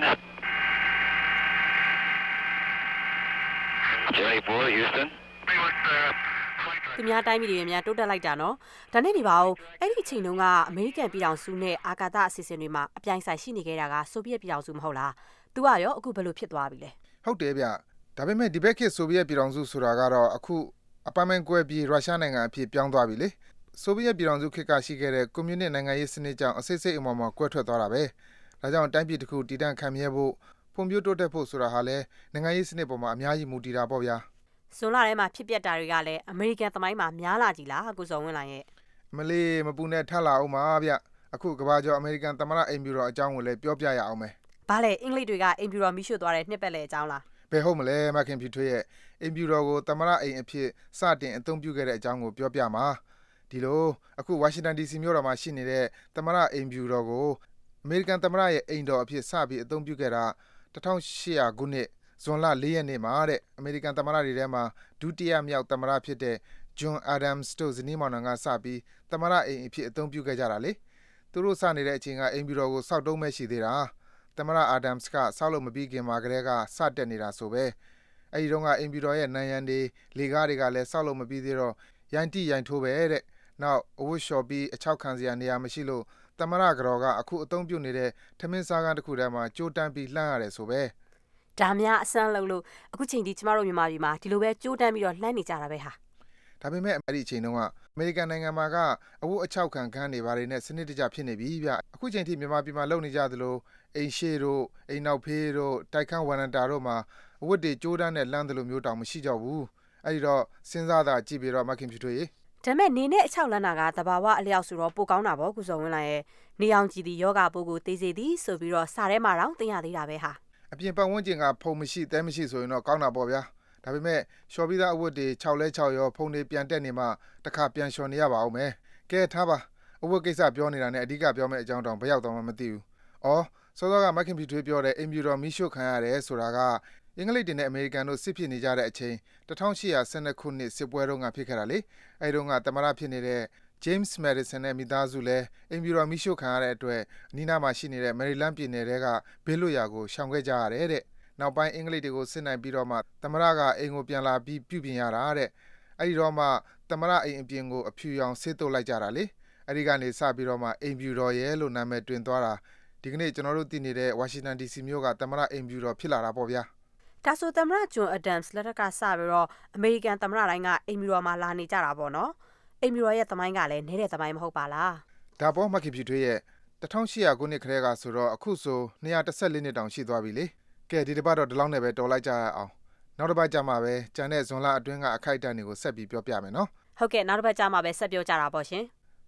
Journey four Houston သူများတိုင်းပြည်တွေများတိုးတက်လိုက်တာနော်ဒါနဲ့ဒီပါဦးအဲ့ဒီအချိန်တုန်းကအမေရိကန်ပြည်ထောင်စုနဲ့အာကာသအစီအစဉ်တွေမှာအပြိုင်ဆိုင်ရှိနေခဲ့တာကဆိုဗီယက်ပြည်ထောင်စုမဟုတ်လားသူကရောအခုဘယ်လိုဖြစ်သွားပြီလဲဟုတ်တယ်ဗျဒါပေမဲ့ဒီဘက်ခေတ်ဆိုဗီယက်ပြည်ထောင်စုဆိုတာကတော့အခုအပိုင်းပိုင်းကွဲပြီးရုရှားနိုင်ငံအဖြစ်ပြောင်းသွားပြီလေဆိုဗီယက်ပြည်ထောင်စုခေတ်ကရှိခဲ့တဲ့ကွန်မြူနစ်နိုင်ငံရေးစနစ်ကြောင့်အစိတ်စိတ်အမော်မော်ကွဲထွက်သွားတာပဲဒါကြောင့်တိုင်းပြည်တစ်ခုတည်တံ့ခံမြဲဖို့ဖွံ့ဖြိုးတိုးတက်ဖို့ဆိုတာဟာလဲနိုင်ငံရေးစနစ်ပေါ်မှာအများကြီးမူတည်တာပေါ့ဗျာဇွန်လထဲမှာဖြစ်ပျက်တာတွေကလည်းအမေရိကန်သမိုင်းမှာများလာကြည်လားကိုစောဝင်းလိုင်ရဲ့မလေးမပူနဲ့ထပ်လာအောင်ပါဗျအခုကဘာကျော်အမေရိကန်သမ္မတအိမ်ဖြူတော်အကြောင်းကိုလည်းပြောပြရအောင်မယ်ဘာလဲအင်္ဂလိပ်တွေကအိမ်ဖြူတော်မိရှုသွားတဲ့နှစ်ပတ်လည်အကြောင်းလားဘယ်ဟုတ်မလဲမခင်ဖြူထွေးရဲ့အိမ်ဖြူတော်ကိုသမ္မတအိမ်အဖြစ်စတင်အသုံးပြုခဲ့တဲ့အကြောင်းကိုပြောပြမှာဒီလိုအခုဝါရှင်တန် ဒီ စီ မြို့တော်မှာရှိနေတဲ့သမ္မတအိမ်ဖြူတော်ကိုအမေရိကန်သမ္မတရဲ့အိမ်တော်အဖြစ်စပြီးအသုံးပြုခဲ့တာeighteen hundredခုနှစ်ဇွန်လfourရက်နေ့မှာတဲ့အမေရိကန်သမ္မတတွေထဲမှာဒုတိယမြောက်သမ္မတဖြစ်တဲ့ John Adams တို့ဇနီးမောင်နှံကစပြီးသမ္မတအိမ်အဖြစ်အသုံးပြုခဲ့ကြတာလေသူတို့စနေတဲ့အချိန်ကအိမ်ဖြူတော်ကိုစောက်တုံးမဲ့ရှိသေးတာသမ္မတ Adams ကစောက်လို့မပြီးခင်မှာကတည်းကစတက်နေတာဆိုပဲအဲ့ဒီတော့ကအိမ်ဖြူတော်ရဲ့နန်းရံတွေလေကားတွေကလည်းစောက်လို့မပြီးသေးတော့ရိုင်းတိရိုင်းထိုးပဲတဲ့နောက်အဝတ်လျှော်ပြီးအချောက်ခံစရာနေရာမရှိလို့သမ္မတကတော်ကအခုအသုံးပြုနေတဲ့ထမင်းစားကန်းတစ်ခုထဲမှာကြိုးတန်းပြီးလှမ်းရတယ်ဆိုပဲဒါများအဆန်းလုံးလို့အခုချိန်ဒီကျမတို့မြန်မာပြည်မှာဒီလိုပဲကြိုးတန်းပြီးတော့လှမ်းနေကြတာပဲဟာဒါပေမဲ့အဲ့ဒီအချိန်တုန်းကအမေရိကန်နိုင်ငံမှာကအဝတ်အချောက်ခံခန်းတွေဘာတွေနဲ့စနစ်တကျဖြစ်နေပြီဗျအခုချိန်ထိမြန်မာပြည်မှာလုပ်နေကြသလိုအိမ်ရှိတို့အိမ်နောက်ဖေးတို့တိုက်ခန်းဝရန်တာတို့မှာအဝတ်တွေကြိုးတန်းနဲ့လှမ်းသလိုမျိုးတောင်မရှိကြဘူးအဲ့ဒီတော့စဉ်းစားတာကြည့်ပြီးတော့မခင်ဖြူထွေးရေဒါမဲ့နေနဲ့အချောက်လန်းတာကတဘာဝအလျောက်ဆိုတော့ပိုကောင်းတာပေါ့ကုစောဝင်းလာရဲ့နေအောင်ကြည့်သည်ယောဂပိုးကိုသိစေသည်ဆိုပြီးတော့စားထဲမှာတောင်သိရသေးတာပဲဟာအပြင်ပတ်ဝန်းကျင်ကဖုံမရှိတဲမရှိဆိုရင်တော့ကောင်းတာပေါ့ဗျာဒါပေမဲ့ရှော်ပြီးသားအဝတ်တွေ၆လဲ၆ရောဖုံတွေပြန်တက်နေမှတစ်ခါပြန်လျှော်နေရပါအောင်မယ်ကဲထားပါအဝတ်ကိစ္စပြောနေတာနဲ့အဓိကပြောမယ့်အကြောင်းတောင်ဘယ်ရောက်တော့မှမသိဘူးဩစောစောကမခင်ဖြူထွေးပြောတဲ့အင်ဖြူတော်မီးရှို့ခံရတယ်ဆိုတာကအင်္ဂလိပ်တွေနဲ့အမေရိကန်တို့စစ်ဖြစ်နေကြတဲ့အချိန်eighteen twelveခုနှစ်စစ်ပွဲတုန်းကဖြစ်ခဲ့တာလေအဲဒီတုန်းကသမ္မတဖြစ်နေတဲ့James Madison နဲ့မိသားစုလည်းအိမ်ဖြူတော်မီးရှို့ခံရတဲ့အတွက်အနီးနားမှာရှိနေတဲ့ Maryland ပြည်နယ်ထဲကဘေးလွတ်ရာကိုရှောင်ခဲ့ကြရတယ်တဲ့။နောက်ပိုင်းအင်္ဂလိပ်တွေကိုစစ်နိုင်ပြီးတော့မှသမ္မတကအိမ်ကိုပြန်လာပြီးပြုပြင်ရတာတဲ့။အဲဒီတော့မှသမ္မတအိမ်အပြင်ကိုအဖြူရောင်ဆေးတုပ်လိုက်ကြတာလေ။အဲဒီကနေစပြီးတော့မှအိမ်ဖြူတော်ရဲ့လို့နာမည်တွင်သွားတာဒီကနေ့ကျွန်တော်တို့သိနေတဲ့ Washington ဒီ စီ မြို့ကသမ္မတအိမ်ဖြူတော်ဖြစ်လာတာပေါ့ဗျာ။ဒါဆိုသမ္မတ John Adams လက်ထက်ကစပြီးတော့အမေရိကန်သမ္မတတိုင်းကအိမ်ဖြူတော်မှာလာနေကြတာပေါ့နော်။အိမ်ဖြူတော်ရဲ့သမိုင်းကလည်းနည်းတဲ့သမိုင်းမဟုတ်ပါလားဒါပေါ်မခင်ဖြူထွေးရဲ့eighteen hundredခုနှစ်ခရဲကဆိုတော့အခုဆိုtwo hundred fourteenနှစ်တောင်ရှိသွားပြီလေကဲဒီတစ်ပတ်တော့ဒီလောက်နဲ့ပဲတော်လိုက်ကြရအောင်နောက်တစ်ပတ်ကြာမှပဲကျန်တဲ့ဇွန်လအတွင်းကအခိုက်အတန့်တွေကိုဆက်ပြီးပြောပြမယ်နော်ဟုတ်ကဲ့နောက်တစ်ပတ်ကြာမှပဲဆက်ပြောကြတာပေါ့ရှင်တ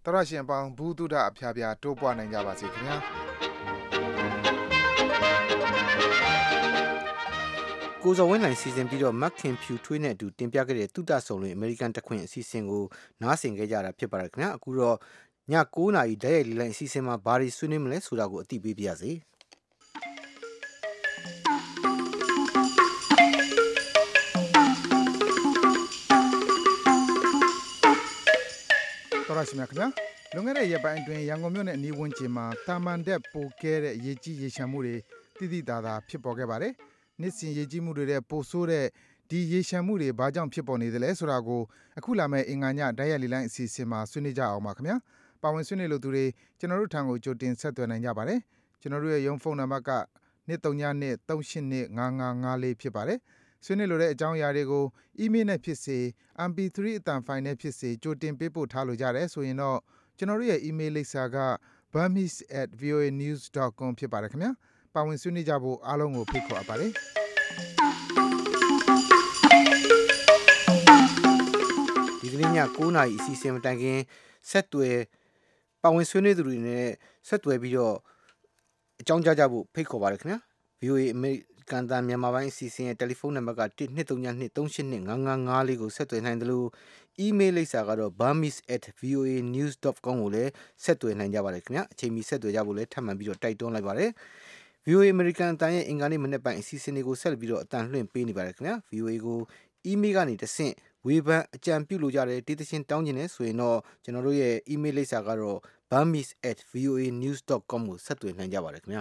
တော်ရရှင်ပေါင်းဘူးတုဒအဖျားဖျားတိုးပွားနိုင်ကြပါစေခင်ဗျာကိုဇော်ဝင်းနိုင်စီစဉ်ပြီးတော့မက်ခင်ဖြူထွေးနဲ့အတူတင်ပြခဲ့တဲ့တုဒဆုံလွင်အမေရိကန်တခွင်အစီအစဉ်ကိုနားဆင်ခဲ့ကြတာဖြစ်ပါတယ်ခင်ဗျာအခုတော့ည၉နာရီဓာတ်ရိုက်လေးလိုင်းအစီအစဉ်မှာဘာတွေဆွေးနွေးမလဲဆိုတာကိုအသိပေးပါရစေတော်ရရှိမြခင်ဗျာလွန်ခဲ့တဲ့ရက်ပိုင်းအတွင်းရန်ကုန်မြို့နယ်အနီးဝန်းကျင်မှာတာမန်တဲ့ပိုကဲတဲ့ရေကြီးရေရှမ်းမှုတွေတိတိတသာဖြစ်ပေါ်ခဲ့ပါတယ်နှစ်စဉ်ရေကြီးမှုတွေတဲ့ပိုဆိုးတဲ့ဒီရေရှမ်းမှုတွေဘာကြောင့်ဖြစ်ပေါ်နေသလဲဆိုတာကိုအခုလာမယ့်အင်္ဂါညဓာတ်ရိုက်လေးလိုင်းအစီအစဉ်မှာဆွေးနွေးကြအောင်ပါခင်ဗျာပါဝင်ဆွေးနွေးလို့သူတွေကျွန်တော်တို့ထံကိုကြိုတင်ဆက်သွယ်နိုင်ကြပါတယ်ကျွန်တော်တို့ရဲ့ရုံးဖုန်းနံပါတ်ကနှစ်သုံးညနှစ်သုံးရှစ်နှစ်ငါးငါးငါးလေးဖြစ်ပါတယ်ဆွေးနွေးလိုတဲ့အကြောင်းအရာတွေကိုအီးမေးလ်နဲ့ဖြစ်စေ အမ် ပီ သရီ အသံဖိုင်နဲ့ဖြစ်စေကြိုတင်ပေးပို့ထားလို့ရတယ်ဆိုရင်တော့ကျွန်တော်တို့ရဲ့အီးမေးလ်လိပ်စာက burmese at v o a news dot com ဖြစ်ပါတယ်ခင်ဗျာပါဝင်ဆွေးနွေးကြဖို့အားလုံးကိုဖိတ်ခေါ်အပ်ပါတယ်ဒီကနေ့ည၉နာရီအစီအစဉ်မတိုင်ခင်ဆက်သွယ်ပါဝင်ဆွေးနွေးသူတွေနဲ့ဆက်သွယ်ပြီးတော့အကြောင်းကြားကြဖို့ဖိတ်ခေါ်ပါတယ်ခင်ဗျာ ဗီအိုအေ အမေရိကန်တန်မြန်မာပိုင်းအစီအစဉ်ရဲ့တယ်လီဖုန်းနံပါတ်ကတစ်နှစ်သုံးညနှစ်သုံးရှစ်နှစ်ငါးငါးငါးလေးကိုဆက်သွယ်နိုင်တယ်လို့အီးမေးလ်လိပ်စာကတော့ burmese at v o a news dot com ကိုလည်းဆက်သွယ်နိုင်ကြပါတယ်ခင်ဗျာအချိန်မီဆက်သွယ်ကြဖို့လည်းထပ်မံပြီးတော့တိုက်တွန်းလိုက်ပါတယ် ဗီအိုအေ အမေရိကန်အတန်ရဲ့အင်္ဂါနေ့မနေ့ပိုင်းအစီအစဉ်တွေကိုဆက်ပြီးတော့အတန်လွှင့်ပေးနေပါတယ်ခင်ဗျာ ဗီအိုအေ ကိုအီးမေးလ်ကနေတဆင့်ဝေဖန်အကြံပြုလို့ကြတဲ့ဒေသချင်းတောင်းကျင်နေဆိုရင်တော့ကျွန်တော်တို့ရဲ့အီးမေးလ်လိပ်စာကတော့ burmese at v o a news dot com ကိုဆက်သွယ်နိုင်ကြပါတယ်ခင်ဗျာ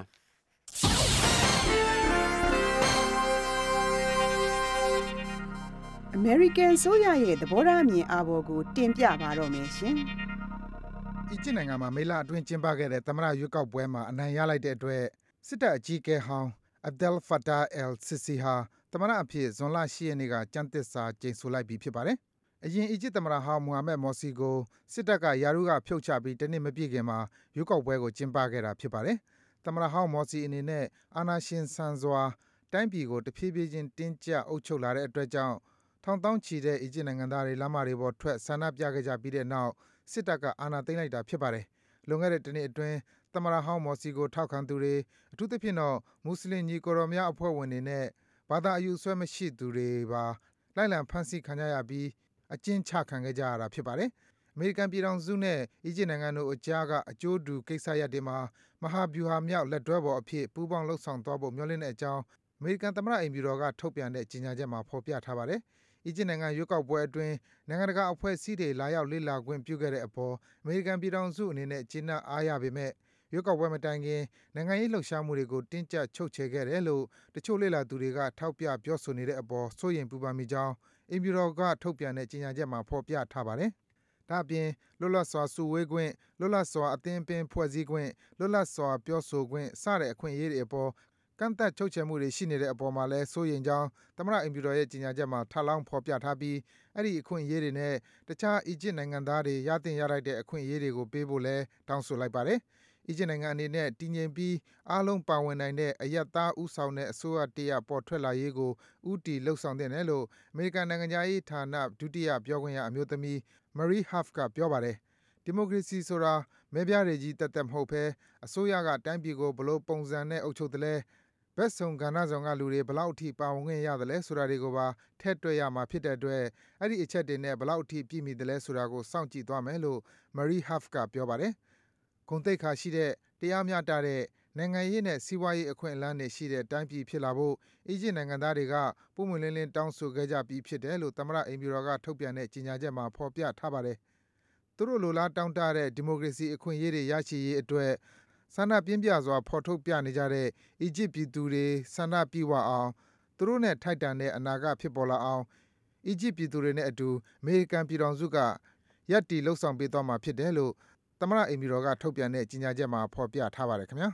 အမေရိကန်ဆိုရရဲ့သဘောထားအမြင်အာဘော်ကိုတင်ပြပါတော့မယ်ရှင်အီဂျစ်နိုင်ငံမှာမေလအတွင်းကျင်းပခဲ့တဲ့သမ္မတရွေးကောက်ပွဲမှာအနိုင်ရလိုက်တဲ့အတွက်စစ်တပ်အကြီးအကဲဟောင်း Abdel Fattah el-Sisi ဟာသမ္မတအဖြစ်ဇွန်လ၈ရက်နေ့ကကျမ်းသစ္စာကျိန်ဆိုလိုက်ပြီဖြစ်ပါတယ်။အရင်အီဂျစ်သမ္မတဟောင်းမိုဟာမက်မော်စီကိုစစ်တပ်ကယာရုကဖြုတ်ချပြီးတနစ်မပြည့်ခင်မှာရွေးကောက်ပွဲကိုကျင်းပခဲ့တာဖြစ်ပါတယ်။သမ္မတဟောင်းမော်စီအနေနဲ့အာဏာရှင်ဆန်စွာတိုင်းပြည်ကိုတဖြည်းဖြည်းချင်းတင်းကျပ်အုပ်ချုပ်လာတဲ့အတွက်ကြောင့်ထောင်သောင်းချီတဲ့အီဂျစ်နိုင်ငံသားတွေလမ်းမတွေပေါ်ထွက်ဆန္ဒပြခဲ့ကြပြီးတဲ့နောက်စစ်တပ်ကအာဏာသိမ်းလိုက်တာဖြစ်ပါတယ်။လွန်ခဲ့တဲ့တနှစ်အတွင်းသမ္မတဟောင်းမော်စီကိုထောက်ခံသူတွေအထူးသဖြင့်တော့မွတ်စလင်ညီကိုတော်များအဖွဲ့ဝင်တွေနဲ့ဘာသာအယူဆွဲမရှိသူတွေပါလိုက်လံဖမ်းဆီးခံကြရပြီးအကျဉ်းချခံခဲ့ကြရတာဖြစ်ပါတယ်။အမေရိကန်ပြည်ထောင်စုနဲ့အီဂျစ်နိုင်ငံတို့အကြားကအကျိုးတူကိစ္စရပ်တွေမှာမဟာဗျူဟာမြောက်လက်တွဲပေါ်အဖြစ်ပူးပေါင်းလှုပ်ဆောင်သွားဖို့မျှော်လင့်တဲ့အကြောင်းအမေရိကန်သမ္မတအိမ်ဖြူတော်ကထုတ်ပြန်တဲ့ကြေညာချက်မှာဖော်ပြထားပါတယ်။အီဂျစ်နိုင်ငံရွေးကောက်ပွဲအတွင်းနိုင်ငံတကာအဖွဲ့အစည်းတွေလာရောက်လေ့လာခွင့်ပြုခဲ့တဲ့အပေါ်အမေရိကန်ပြည်ထောင်စုအနေနဲ့ကျေနပ်အားရပေမဲ့ရွေးကောက်ပွဲမတိုင်ခင်နိုင်ငံရေးလှုပ်ရှားမှုတွေကိုတင်းကျပ်ချုပ်ချယ်ခဲ့တယ်လို့တချို့လေ့လာသူတွေကထောက်ပြပြောဆိုနေတဲ့အပေါ်စိုးရိမ်ပူပန်မိကြောင်းအိမ်ဖြူတော်ကထုတ်ပြန်တဲ့ကြေညာချက်မှာဖော်ပြထားပါတယ်။ဒါ့အပြင်လွတ်လပ်စွာစုဝေးခွင့်လွတ်လပ်စွာအသင်းပင်ဖွဲ့စည်းခွင့်လွတ်လပ်စွာပြောဆိုခွင့်စတဲ့အခွင့်အရေးတွေအပေါ်ကန့်သက်ချုပ်ချယ်မှုတွေရှိနေတဲ့အပေါ်မှာလည်းစိုးရိမ်ကြောင်းသမ္မတအိမ်ဖြူတော်ရဲ့ကြေညာချက်မှာထပ်လောင်းဖော်ပြထားပြီးအဲ့ဒီအခွင့်အရေးတွေနဲ့တခြားအီဂျစ်နိုင်ငံသားတွေရသင့်ရထိုက်တဲ့အခွင့်အရေးတွေကိုပေးဖို့လည်းတောင်းဆိုလိုက်ပါတယ်။အီဂျစ်နိုင်ငံအနေနဲ့တည်ငြိမ်ပြီးအားလုံးပါဝင်နိုင်တဲ့အရပ်သားဦးဆောင်တဲ့အစိုးရတရပ်ပေါ်ထွက်လာရေးကိုဦးတည်လှုပ်ဆောင်သင့်တယ်လို့အမေရိကန်နိုင်ငံသားရေးဌာနဒုတိယပြောခွင့်ရအမျိုးသမီး Marie Harf ကပြောပါတယ်။ဒီမိုကရေစီဆိုတာမဲပြားတွေကြီးတက်တက်မဟုတ်ဘဲအစိုးရကတိုင်းပြည်ကိုဘလို့ပုံစံနဲ့အုပ်ချုပ်တယ်လဲဘက်ဆုံကဏ္ဍဆောင်ကလူတွေဘလောက်အထိပါဝင်ခွင့်ရတယ်လဲဆိုတာတွေကိုပါထည့်တွက်ရမှာဖြစ်တဲ့အတွက်အဲ့ဒီအချက်တွေနဲ့ဘလောက်အထိပြည့်မီတယ်လဲဆိုတာကိုစောင့်ကြည့်သွားမယ်လို့ Marie Harf ကပြောပါတယ်။ဂုဏ်သိက္ခာရှိတဲ့တရားမျှတတဲ့နိုင်ငံရေးနဲ့စီးပွားရေးအခွင့်အလမ်းတွေရှိတဲ့တိုင်းပြည်ဖြစ်လာဖို့အီဂျစ်နိုင်ငံသားတွေကပုံမှန်လင်းလင်းတောင်းဆိုခဲ့ကြပြီးဖြစ်တယ်လို့သမ္မတအိမ်ဖြူတော်ကထုတ်ပြန်တဲ့ကြေညာချက်မှာဖော်ပြထားပါတယ်။သူတို့လိုလားတောင်းတတဲ့ဒီမိုကရေစီအခွင့်အရေးတွေရရှိရေးအတွက်ဆန္ဒပြင်းပြစွာဖော်ထုတ်ပြနေကြတဲ့အီဂျစ်ပြည်သူတွေဆန္ဒပြည့်ဝအောင်သူတို့နဲ့ထိုက်တန်တဲ့အနာဂတ်ဖြစ်ပေါ်လာအောင်အီဂျစ်ပြည်သူတွေနဲ့အတူအမေရိကန်ပြည်ထောင်စုကရပ်တည်လှုပ်ဆောင်ပေးသွားမှာဖြစ်တယ်လို့သမ္မတအိမ်ဖြူတော်ကထုတ်ပြန်တဲ့ကြေညာချက်မှာဖော်ပြထားပါတယ်ခင်ဗျာ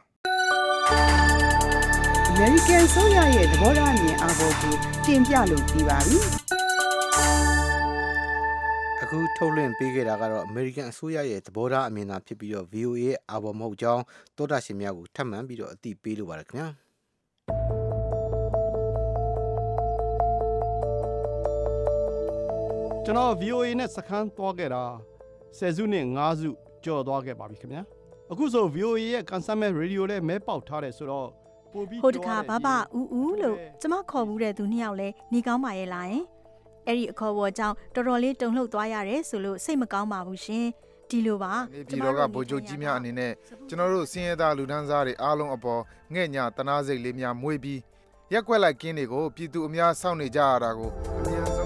အမေရိကန်ဆိုရရဲ့သဘောထားအမြင်အာဘော်ကိုတင်ပြလို့ပြီးပါပြီအခုထုတ်လွှင့်ပေးခဲ့တာကတော့ American အစိုးရရဲ့သဘောထားအမြင်သာဖြစ်ပြီးတော့ ဗီအိုအေ ရဲ့အာဘော်မဟုတ်ကြောင်းသောတာရှင်များကိုထပ်မံပြီးတော့အသိပေးလိုပါတယ်ခင်ဗျာကျွန်တော် ဗီအိုအေ နဲ့စခန်းသွားခဲ့တာဆယ်စုနှစ်ငါးစုကြော်သွားခဲ့ပါပြီခင်ဗျာအခုဆို V O A ရဲ့ Consumer Radio လဲမဲပေါက်ထားတယ်ဆိုတော့ပို့ပြီးဟိုတခါဘာဘာဦးဦးလို့ကျမခေါ်ဘူးတဲ့သူနှစ်ယောက်လဲနေကောင်းပါရဲ့လားယင်အဲ့ဒီအခေါ်အဝေါ်ကြောင့်တော်တော်လေးတုန်လှုပ်သွားရတယ်ဆိုလို့စိတ်မကောင်းပါဘူးရှင်ဒီလိုပါဒီတော့ကဗိုလ်ချုပ်ကြီးများအနေနဲ့ကျွန်တော်တို့စင်ရသားလူဒန်းစားတွေအားလုံးအပေါ်ငဲ့ညာတနာစိတ်လေးများမွေးပြီးရက်ွက်လိုက်ကင်းတွေကိုပြည်သူအများစောင့်နေကြရတာကိုအများဆုံး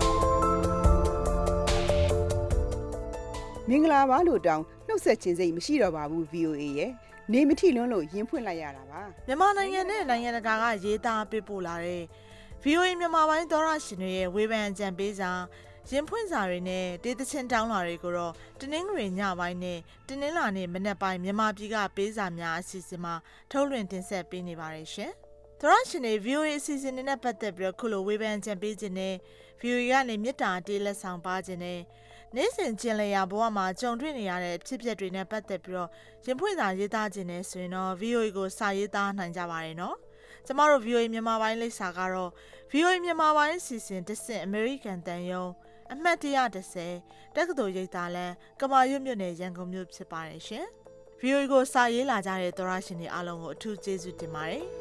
မင်္ဂလာပါလို့တောင်းနှုတ်ဆက်ခြင်းစိတ်မရှိတော့ပါဘူး V O A ရဲ့နေမထီလွန်းလို့ရင်ဖွင့်လိုက်ရတာပါမြန်မာနိုင်ငံနဲ့နိုင်ငံတကာကရေးသားပေးပို့လာတဲ့ V O A မြန်မာပိုင်းသောရရှင်တွေရဲ့ဝေဖန်အကြံပေးစာရင်ဖွင့်စာတွေနဲ့ဒေသချင်းတောင်းလာတွေကိုတော့တနင်္ဂနွေညပိုင်းနဲ့တနင်္လာနေ့မနက်ပိုင်းမြန်မာပြည်ကပေးစာများအစီအစဉ်မှာထုတ်လွှင့်တင်ဆက်ပေးနေပါတယ်ရှင်။သောရရှင်တွေ V O A အစီအစဉ်နဲ့ပတ်သက်ပြီးတော့ခုလိုဝေဖန်အကြံပေးခြင်းနဲ့ V O A ကနေမြစ်တာတေးလက်ဆောင်ပါခြင်းနဲ့နေ့စဉ်ကျင်လည်ရာဘဝမှာကြုံတွေ့နေရတဲ့ဖြစ်ပျက်တွေနဲ့ပတ်သက်ပြီးတော့ရင်ဖွင့်စာရေးသားခြင်းနဲ့ဆိုရင်တော့ V O A ကိုစာရေးသားနိုင်ကြပါတယ်နော်။ကျမတို့ V O A မြန်မာပိုင်းလိပ်စာကတော့ V O A မြန်မာပိုင်းအစီအစဉ်တစ်ဆင့် American တန်ယုံအမှတ်တရတစ်ဆယ်တက္ကသိုလ်ရိပ်သာလမ်းကမာရွတ်မြို့နယ်ရန်ကုန်မြို့ဖြစ်ပါတယ်ရှင်။ V O A ကိုစာရေးလာကြတဲ့သောရရှင်တွေအားလုံးကိုအထူးကျေးဇူးတင်ပါတယ်။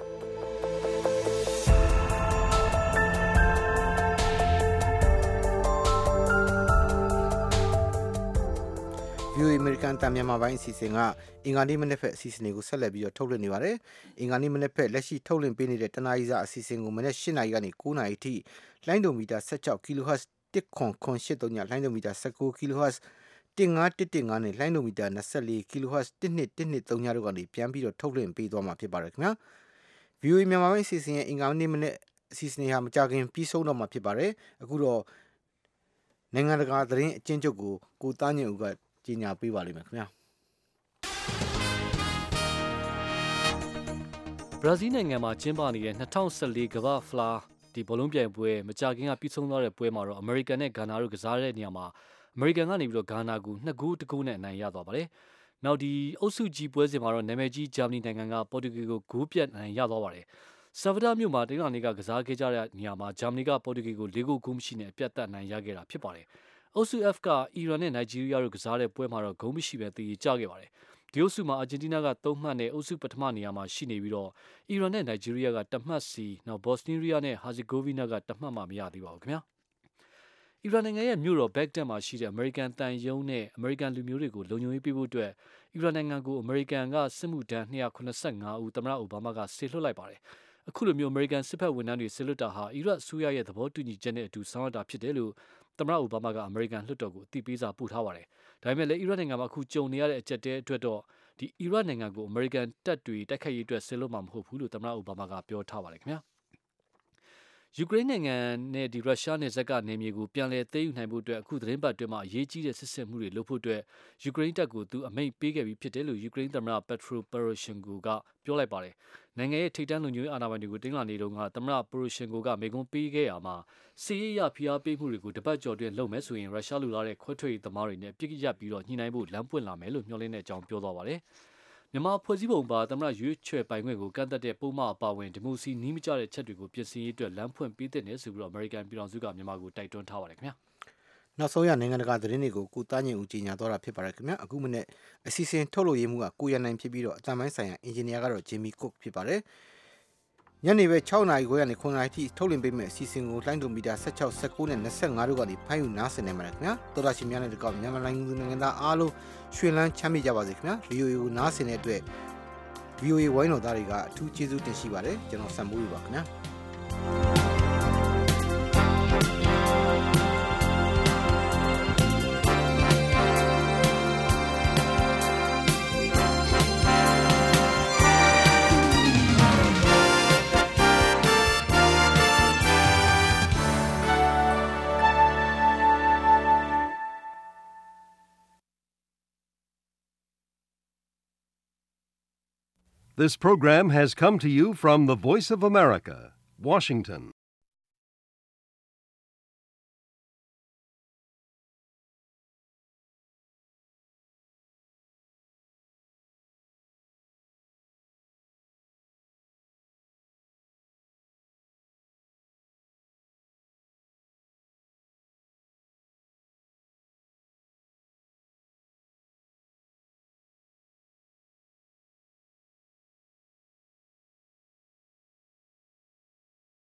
V O A American တန်မြန်မာပိုင်းအစီအစဉ်ကအင်္ဂါနေ့မနေ့ဖက်အစီအစဉ်တွေကိုဆက်လက်ပြီးတော့ထုတ်လွှင့်နေပါတယ်။အင်္ဂါနေ့မနေ့ဖက်လက်ရှိထုတ်လွှင့်ပေးနေတဲ့တနားရီစာအစီအစဉ်ကိုမနေ့၈နာရီကနေ၉နာရီအထိလိုင်းဒိုမီတာ၁၆ kHz တစ်ခွန်ခွန်၈၃ညလိုင်းဒိုမီတာ၁၉ kHz တစ်ငါးတစ်တစ်ငါနဲ့လိုင်းဒိုမီတာ၂၄ kHz တစ်နှစ်တစ်နှစ်၃ညတို့ကနေပြန်ပြီးတော့ထုတ်လွှင့်ပေးသွားမှာဖြစ်ပါတယ်ခင်ဗျာ။ V O A မြန်မာပိုင်းအစီအစဉ်ရဲ့အင်္ဂါနေ့မနေ့အစီအစဉ်ဟာမကြခင်ပြီးဆုံးတော့မှာဖြစ်ပါတယ်။အခုတော့နိုင်ငံတကာသတင်းအကျဉ်းချုပ်ကိုကိုသားညင်ဦးကကြီးညာပေးပါလိမ့်မယ်ခင်ဗျာဘရာဇီးနိုင်ငံမှာကျင်းပနေတဲ့၂၀၁၄ကမ္ဘာ့ဖလားဒီဘောလုံးပြိုင်ပွဲမကြာခင်ကပြီးဆုံးသွားတဲ့ပွဲမှာတော့အမေရိကန်နဲ့ဂါနာတို့ကစားတဲ့နေရာမှာအမေရိကန်ကနေပြီးတော့ဂါနာကိုနှစ်ဂိုးတစ်ဂိုးနဲ့အနိုင်ရသွားပါတယ်။နောက်ဒီအုပ်စုကြီးပွဲစဉ်မှာတော့နာမည်ကြီးဂျာမနီနိုင်ငံကပေါ်တူဂီကိုဂိုးပြတ်နိုင်ရသွားပါတယ်။ဆာဗဒါမြို့မှာတနင်္လာနေ့ကကစားခဲ့ကြတဲ့နေရာမှာဂျာမနီကပေါ်တူဂီကို၄ဂိုးဂိုးမရှိနဲ့အပြတ်သက်နိုင်ရခဲ့တာဖြစ်ပါတယ်။အုပ်စု F ကအီရန်နဲ့နိုင်ဂျီးရီးယားတို့ကစားတဲ့ပွဲမှာတော့ဂိုးမရှိပဲတည်ကြခဲ့ပါတယ်။ဒီအုပ်စုမှာအာဂျင်တီးနားက၃မှတ်နဲ့အုပ်စုပထမနေရာမှာရှိနေပြီးတော့အီရန်နဲ့နိုင်ဂျီးရီးယားကတစ်မှတ်စီနောက်ဘော့စနီးရီးယားနဲ့ဟာဇီဂိုဗီနာကတစ်မှတ်မှမရသေးပါဘူးခင်ဗျာ။အီရန်နိုင်ငံရဲ့မြို့တော်ဘက်ဂဒက်မှာရှိတဲ့အမေရိကန်တန်ယုံနဲ့အမေရိကန်လူမျိုးတွေကိုလုံခြုံရေးပေးဖို့အတွက်အီရန်နိုင်ငံကိုအမေရိကန်ကစစ်မှုထမ်း၂၇၅ဦးသမ္မတအိုဘားမားကဆေလွှတ်လိုက်ပါတယ်။အခုလိုမျိုးအမေရိကန်စစ်ဘက်ဝန်ထမ်းတွေဆေလွှတ်တာဟာအီရတ်အစိုးရရဲ့သဘောတူညီချက်နဲ့အတူဆောင်ရွက်တာဖြစ်တယ်လို့သမ္မတအိုဘားမားကအမေရိကန်လွှတ်တော်ကိုအသိပေးစာပို့ထားပါတယ်။ဒါပေမဲ့လည်းအီရတ်နိုင်ငံမှာအခုကြုံနေရတဲ့အကျပ်တဲအတွက်တော့ဒီအီရတ်နိုင်ငံကိုအမေရိကန်တပ်တွေတိုက်ခိုက်ရေးအတွက်ဆေလွှတ်မှာမဟုတ်ဘူးလို့သမ္မတအိုဘားမားကပြောထားပါတယ်ခင်ဗျာ။ယူကရိန်းနိုင်ငံနဲ့ဒီရုရှားနယ်စပ်ကနေမြေကိုပြန်လည်သိမ်းယူနိုင်ဖို့အတွက်အခုသတင်းပတ်အတွင်းမှာအရေးကြီးတဲ့စစ်ဆင်မှုတွေလုပ်ဖို့အတွက်ယူကရိန်းတပ်ကိုသူအမိန့်ပေးခဲ့ပြီးဖြစ်တယ်လို့ယူကရိန်းသမ္မတပက်ထရိုပရိုရှင်ကိုကပြောလိုက်ပါတယ်။နိုင်ငံရဲ့ထိပ်တန်းလုံခြုံရေးအာဏာပိုင်တွေကိုတင်းလာနေတုန်းကသမ္မတပရိုရှင်ကိုကမိန့်ခွန်းပေးခဲ့ရမှာစစ်ရေးရဖိအားပေးမှုတွေကိုတပတ်ကျော်တွင်လုပ်မယ်ဆိုရင်ရုရှားလူလာတဲ့ခွဲထွက်ရေးသမားတွေနဲ့ပြစ်ရပြီးတော့ညှိနှိုင်းဖို့လမ်းပွင့်လာမယ်လို့မျှော်လင့်တဲ့အကြောင်းပြောသွားပါတယ်။မြန်မာဖွဲ့စည်းပုံပါသမ္မတရွေးချယ်ပိုင်ခွင့်ကိုကန့်သက်တဲ့ပုံမှန်အပါဝင်ဒီမိုစီနီးမကျတဲ့ချက်တွေကိုပြင်ဆင်ရေးအတွက်လမ်းဖွင့်ပေးတဲ့နယ်ဆိုပြီးတော့အမေရိကန်ပြည်ထောင်စုကမြန်မာကိုတိုက်တွန်းထားပါတယ်ခင်ဗျာနောက်ဆုံးရနိုင်ငံတကာသတင်းတွေကိုကိုသားညင်ဦးကြီးညာတော့တာဖြစ်ပါတယ်ခင်ဗျာအခုမနေ့အစီအစဉ်ထုတ်လို့ရမှုကကိုရနိုင်ဖြစ်ပြီးတော့အတန်ပိုင်းဆိုင်ရာအင်ဂျင်နီယာကတော့ဂျင်မီကုတ်ဖြစ်ပါတယ်ညနေပဲ၆နာရီခွဲကနေ၉နာရီထိထုတ်လင်းပေးမယ့်အစီအစဉ်ကိုလိုင်းဒိုမီတာ၁၆ ၁၉နဲ့၂၅တို့ကနေဖိုင်းယူနားဆင်နိုင်ပါတယ်ခင်ဗျာတော်တော်ရှင်များနဲ့တကောက်မြန်မာနိုင်ငံသားအားလုံးရွှေလန်းချမ်းမြေ့ကြပါစေခင်ဗျာ V O A ကိုနားဆင်တဲ့အတွက် V O A ဝိုင်းတော်သားတွေကအထူးကျေးဇူးတင်ရှိပါတယ်ကျွန်တော်စံမိုးယူပါခင်ဗျာ This program has come to you from the Voice of America, Washington.